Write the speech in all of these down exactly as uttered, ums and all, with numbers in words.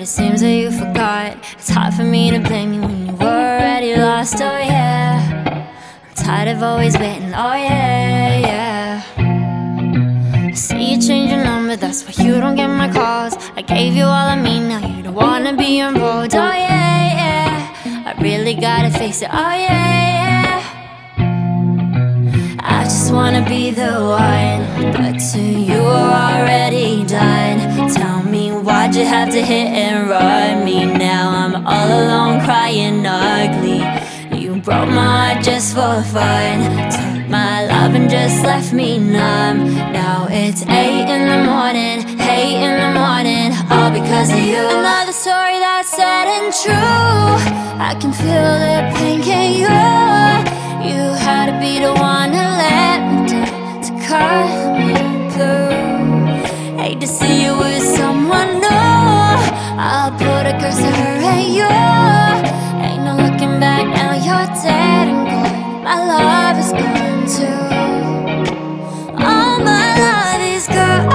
it seems that you forgot. It's hard for me to blame you when you were already lost, oh yeah. I'm tired of always waiting, oh yeah, yeah. I see you change your number, that's why you don't get my calls. I gave you all of me, now you don't wanna be involved, oh yeah, yeah. I really gotta face it, oh yeah, yeah. I just wanna be the one, but to you are already done. Tell me, why'd you have to hit and run me? Now I'm all alone crying ugly. You broke my heart just for fun, took my love and just left me numb. Now it's eight in the morning, eight in the morning, all because of you. Another story that's sad and true. I can feel the pain, can you? You had to be the one to let me down, to cut me through. Hate to see you with someone new. I'll put a curse to her and you. Ain't no looking back, now you're dead and gone. My love is gone too. All my love is gone.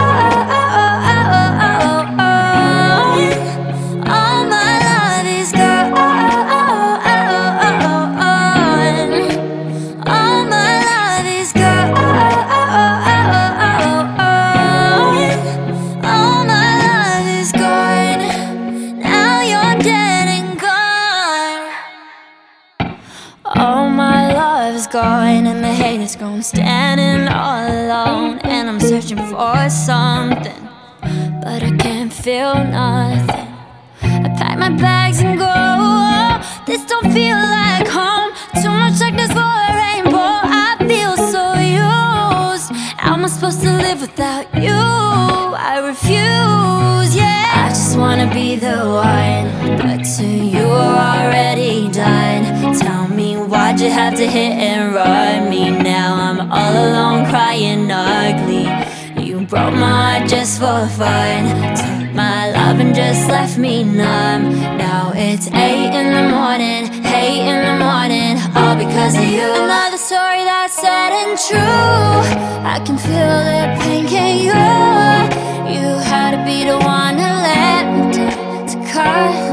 All my love is gone. All my love is gone. All my love is gone. Now you're dead and gone. All my love is gone, and the hate is gone. Standing all alone, and I'm searching for something, but I can't feel nothing. I pack my bags and go. This don't feel like home. Too much darkness for a rainbow. I feel so used. How am I supposed to live without you? I refuse, yeah. I just wanna be the one, but to you are already done. Tell me, why'd you have to hit and run me? Now I'm all alone crying ugly. You broke my heart just for fun, took my love and just left me numb. Now it's eight in the morning, eight in the morning, all because of you. Another story that's sad and true. I can feel the pain, can you? You had to be the one to let me down, to cut